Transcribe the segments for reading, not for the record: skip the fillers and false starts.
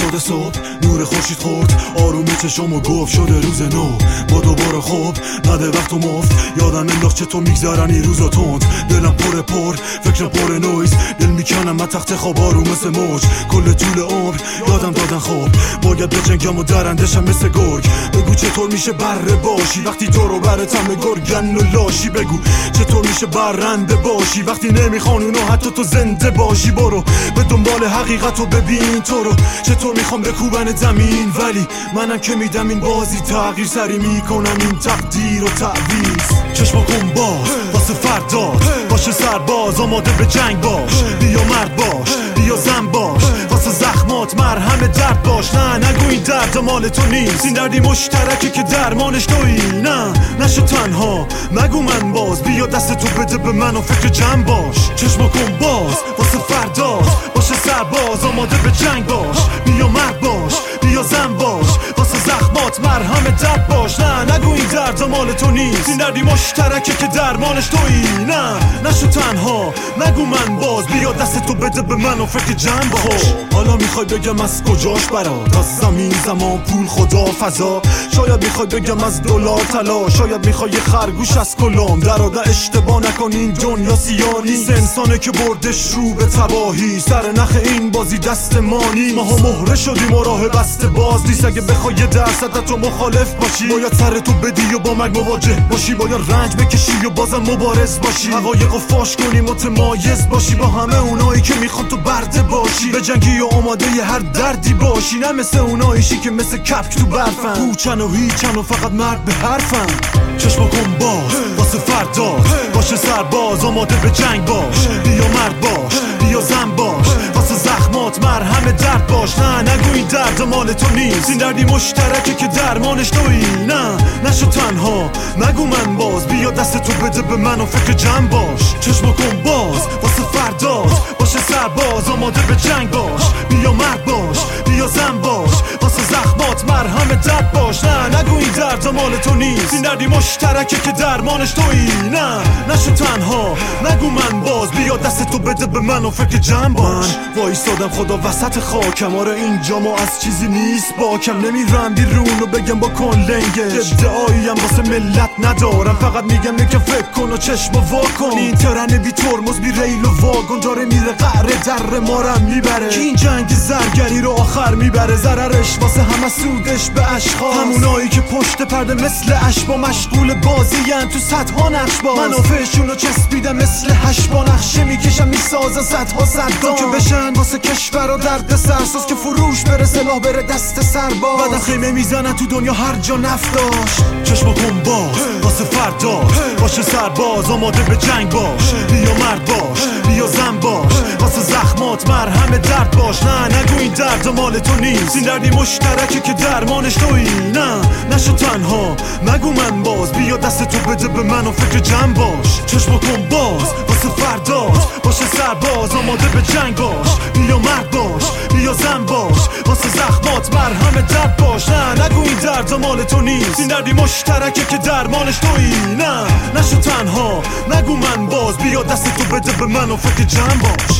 شده صبح، نور خورشید خورد آروم چشمو گفت شده روز نو. با دوباره خوب نده وقت و مفت، یادم انداخت چطور میگذرن این روزا تند. دلم پر فکرم پر نویز، دل میکنم من تخت خواب آروم مثل موج. کل طول عمر یادم دادن خوب، باید بجنگم و درندشم مثل گرگ. بگو چطور میشه بره باشی وقتی دورو برتم گرگن و لاشی. بگو چطور میشه برنده باشی وقتی نمیخوان اونو حتی تو زنده باشی. برو به دنبال حقیقت و ببین تو رو چطور میخوام بکوبن زمین، ولی منم که میدم این بازی تغییر. سری میکنم این تقدیر و تعویض. چشم کن باز واسه فرداد، باشه سرباز آماده به جنگ باش. بیا مرد باش، بیا زن باش، واسه زخمات مرهم درد باش. نه نگو این درد مال تو نیست، این دردی مشترکه که درمانش تویی. نه نشو تنها، نگو من باز، بیا دست تو بده به من و فکر جمع باش. چشم کن باز واسه فرداد، باشه سرباز آماده به جنگ باش. بیا مرد باش، بیا زن باش، واسه زخمات مرهم درد باش. نه نگو این درد مال تو نیست، این دردی مشترکه که درمانش تویی. نه نشو تنها، نگو من باز، بیا دست تو بده به من و فکر جمع باش. حالا میخوای بگم از کجاش برات، از زمین زمان پول خدا فضا. شاید میخوای بگم از دلار طلا، شاید میخوای یه خرگوش از کلام. در اشتباه نکن این دنیا سیاه نیست، انسانه که بردش رو به تباهی. سر نخ این بازی دست ما نیست، ماها مهره شدیم و راه بسته باز نیست. اگه بخوای یه درصد تو مخالف باشی، باید سر تو بدی و با مرگ مواجه باشی. باید رنج بکشی و بازم مبارز باشی، حقایقو فاش کنی متمایز باشی با همه اونایی که میخوان تو برده باشی. به جنگی و آماده ی هر دردی باشی، نه مثل اوناییشی که مثل کپک تو برفن، پوچن و هیچن و فقط مرد به حرفن. چشم کن باز واسه فرداد، باشه سرباز آماده به جنگ باش. بیا مرد باش، بیا زن باش، واسه زخمات مرهم درد باش. نه نگو این درد مال تو نیست، این دردی مشترکه که درمانش تویی. نه نشو تنها، نگو من باز، بیا دست تو بده به من و فکر جمع باش. چشم کن باز واسه فرداد، باشه سرباز آماده به جنگ باش. بیا مرد باش، بیا زن باش، واسه زخمات مرهم درد باش. نه نگو این درد مال تو نیست، این دردی مشترکه که درمانش تویی. نه نشو تنها، نگو من باز، بیا دست تو بده به من و فکر جمع باش. من وایسادم خدا وسط خاکم، آره اینجا ما از چیزی نیست باکم. نمیرم بیرون و بگم با کن لنگش، ادعاییم واسه ملت ندارم، فقط میگم یکم فکر کن و چشم واکن. این ترن بی ترمز بی ریل و واگن داره میره قهر در مارم میبره. که این جنگ زرگری رو آخر میبره، ضررش واسه همه سودش به اشخاص. همونایی که پشت پرده مثل اشبا مشغول بازیان تو صدها نقش باز. منافعشون رو چسبیدم مثل هشبا، نقشه میکشم میسازن صدها صدام که بشن واسه کشور و درد سرساز. که فروش بره سلاح بره دست سرباز، بعدم خیمه میزنن تو دنیا هر جا نفت داشت. چشم کن باز واسه فرداد، باشه سرباز آماده به جنگ باش. بیا مرد باش، بیا زن باش، واسه زخمات مرهم درد باش. نه نگو این درد مال تو نیست، این دردی مشترکه که درمانش تویی. نه نشو تنها، نگو من باز، بیا دست تو بده به من و فکر جمع باش. چشم کن باز واسه فرداد، باشه سرباز آماده به جنگ باش. بیا مرد باش، بیا زن باش، واسه زخمات مرهم درد باش. نه نگو این درد مال تو نیست، این دردی مشترکه که درمانش تویی. نه نشو تنها، نگو من باز، بیا دست تو بده به من و فکر جمع باش.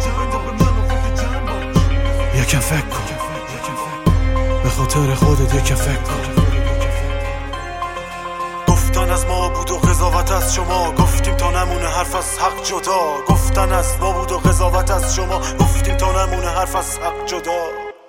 یکم فکر کن، به خاطر خودت یکم فکر کن. گفتن از ما بود و قضاوت از شما، گفتیم تا نمونه حرف از حق جدا. گفتن از ما بود و قضاوت از شما، گفتیم تا نمونه حرف از حق جدا.